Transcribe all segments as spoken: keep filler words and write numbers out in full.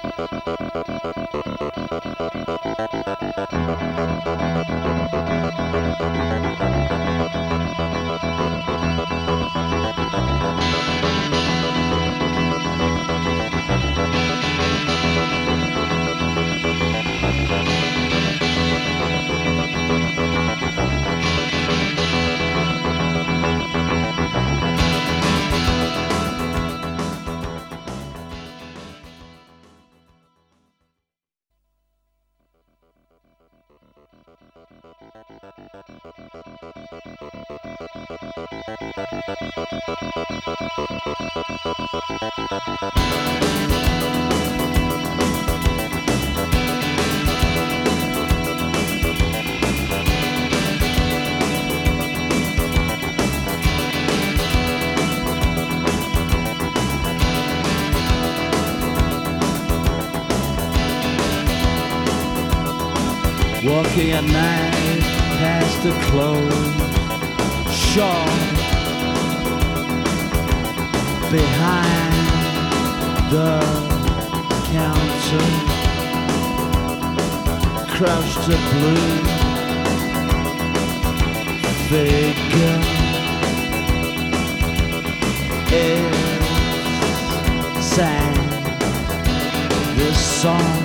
Walking at night past the closed shop, behind the counter crouched a blue figure. It sang this song.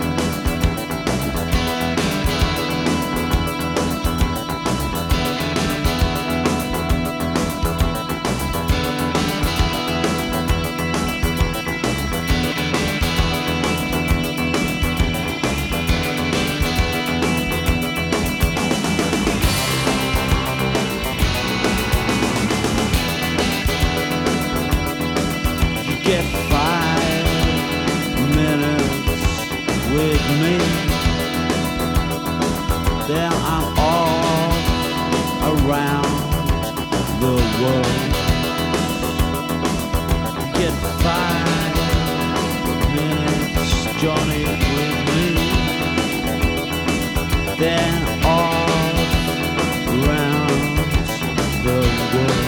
Get five minutes with me, then I'm all around the world. Get five minutes, Johnny, with me, then all around the world.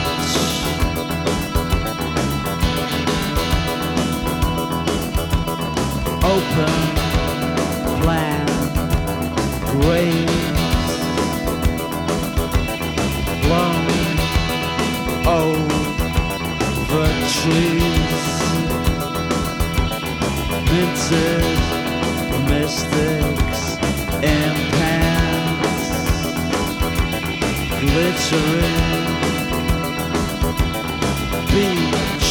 Open plan graves, blown over trees, minted mystics in pants, glittering beach.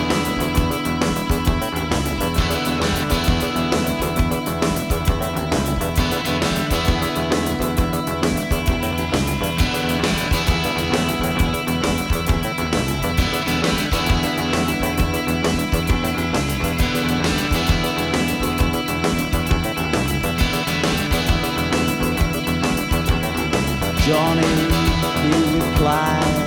Johnny, he replied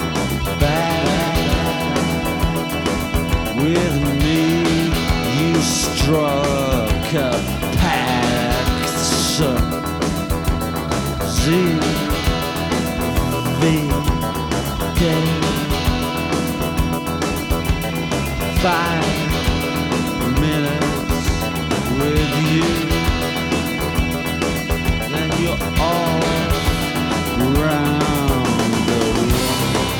back, with me you struck a pact. Z V K Five minutes with you, then you're all round the world.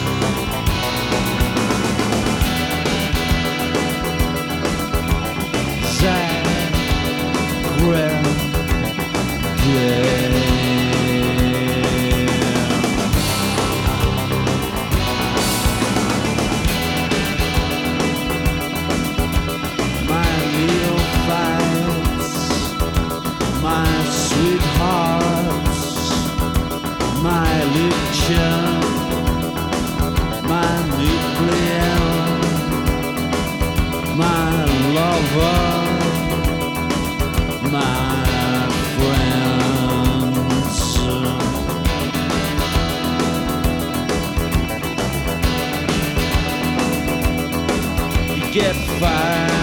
Zagreb, yeah. My neophytes, my sweethearts, my lithium, my nuclear, my lover, my friends. You get fired